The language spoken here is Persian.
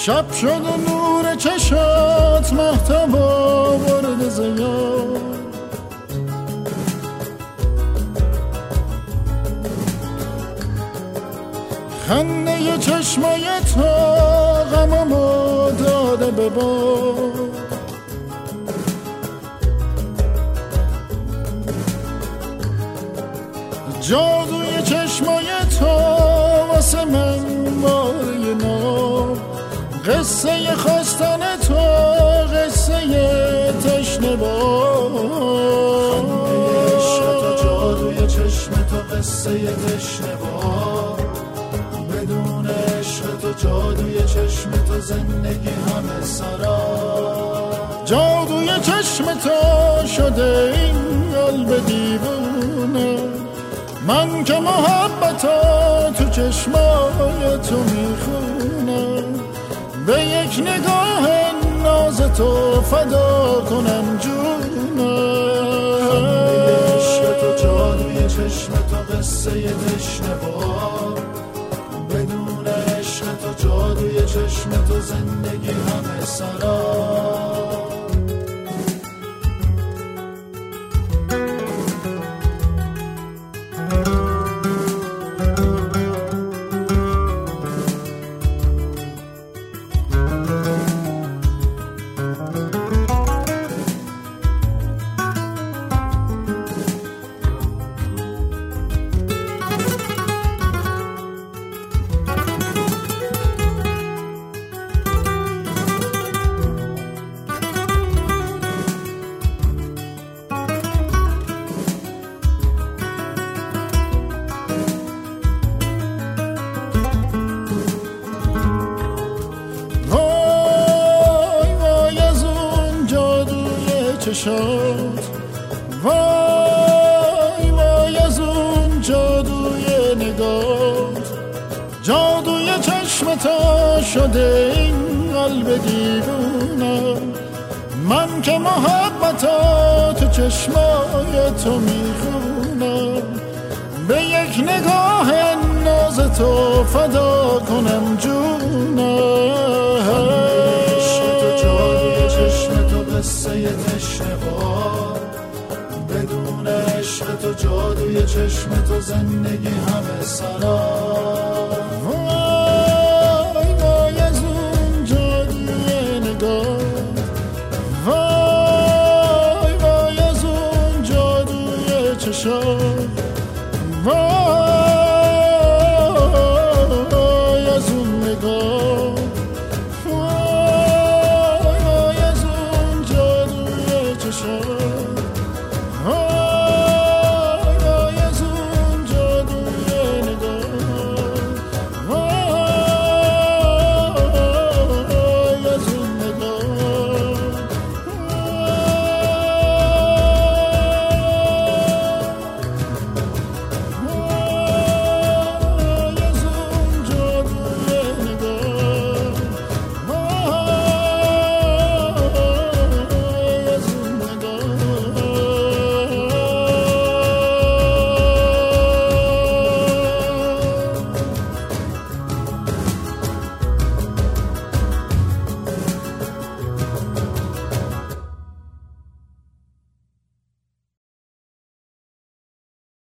شب شد و نور چشات مهتاب آورد زیاد، خنده چشمای تو غممو داده به باد. جادوی چشمای تو واسه من باره ناب، قصه خواستن تو قصه تشنه باد. خنده عشق تو جادوی چشم تو قصه تشنه باد، بدون عشق تو جادوی چشم تو زندگی همه سراب. جادوی چشم تو شده این قلب دیوونه، من که محبتا تو چشمای تو میخونم، به یک نگاه ناز تو فدا کنم جونم. خنده عشق تو جادوی چشم تو قصه تشنه باد، بدون عشق تو جادوی چشم تو زندگی همه سراب. وای وای از اون جادوی نگات، جادوی چشم تا شده این قلب دیوونه، من که محبتا تو چشمای تو میخونم، به یک نگاه ناز تو فدا کنم جونم. تو جادوی چشم تو قصه تشنه باد، بدون عشق تو جادوی چشم تو زندگی همه سراب. وای وای از اون جادوی نگاه، وای وای از اون جادوی چشم،